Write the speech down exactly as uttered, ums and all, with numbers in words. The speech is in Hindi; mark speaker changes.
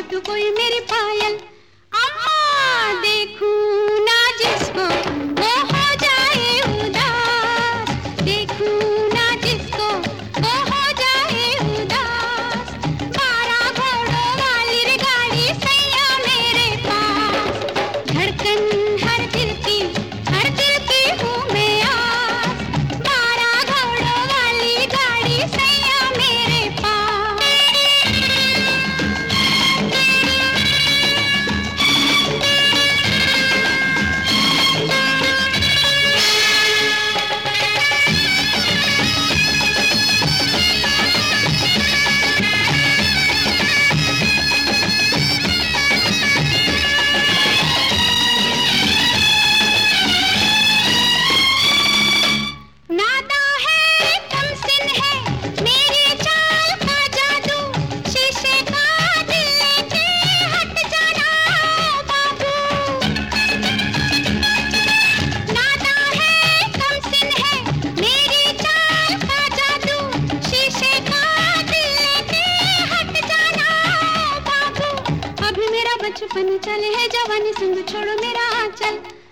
Speaker 1: तू कोई मेरी पायल। अम्मा देखूं ना जिसको वो हो जाए उदास, देखूं ना जिसको वो हो जाए उदास। बारह घोड़ों वाली रे गाड़ी सैया मेरे पास, धड़कन हर दिल की हर दिल की हूँ मैं आस। बारह घोड़ों वाली गाड़ी सैया मेरे पास। नादा है कमसिन है मेरी चाल का जादू, शीशे का दिल लेके हट जाना बाबू। नादा है कमसिन है मेरी चाल का जादू, शीशे का दिल लेके हट जाना बाबू। अभी मेरा बचपन चले है जवानी, संग छोड़ो मेरा आंचल।